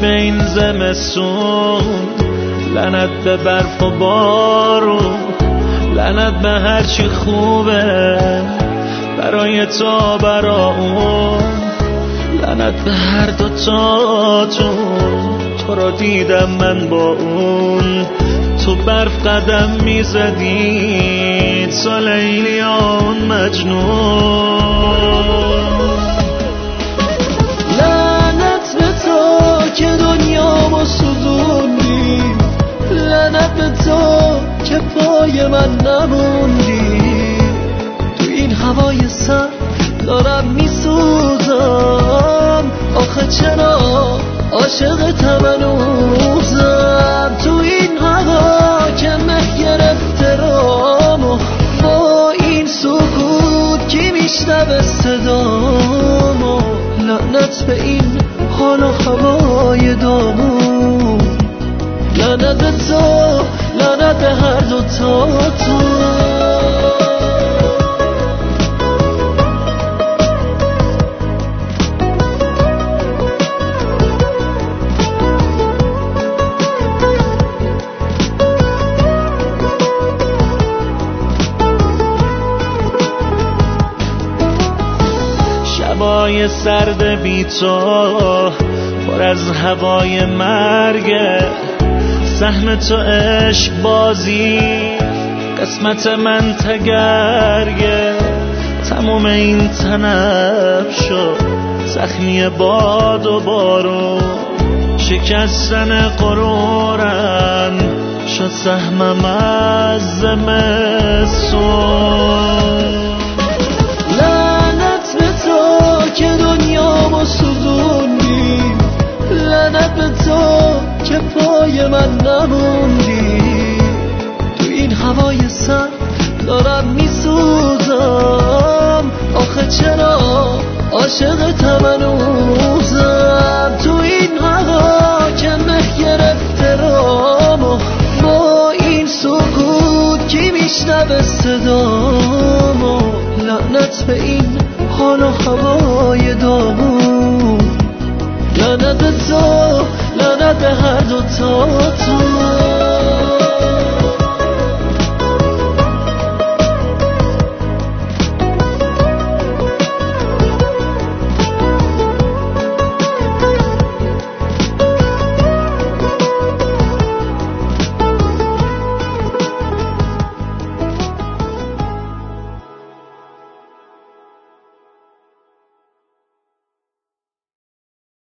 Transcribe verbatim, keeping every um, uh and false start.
به این زمستون، لعنت به برف و بارون، لعنت به هرچی خوبه برای تو برا اون، لعنت به هر دوتاتون. تو رو دیدم من با اون، تو برف قدم میزدی، تو لیلی اون مجنون. لعنت به تو که دنیامو سوزوندی، لعنت به تو که پای من نموندی. تو این هوای سر دارم میسوزم، آخه چرا عاشق تمنوزم. تو این هوا که مه گرفته رامو، با این سکوت کی میشنوه صدامو. لعنت به این حال و هوای دامون، لعنت به تو، لعنت به هر دوتاتون. شبای سرد بی تو پر از هوای مرگه، سهم تو عشق بازی، قسمت من تگرگه. تموم این تنب شد زخمی باد و بارون، شکستن غرورم شد سهمم از زمستون. که دنیامو سوزوندی، لعنت به تو که پای من نموندی. تو این هوای سر دارم میسوزم، آخه چرا عاشق تمنوزم. تو این هوا که مه گرفته رامو، با این سکوت کی میشنوه صدامو. لعنت به این حال و هوای دامون، لعنت به تو، لعنت به هر دوتا.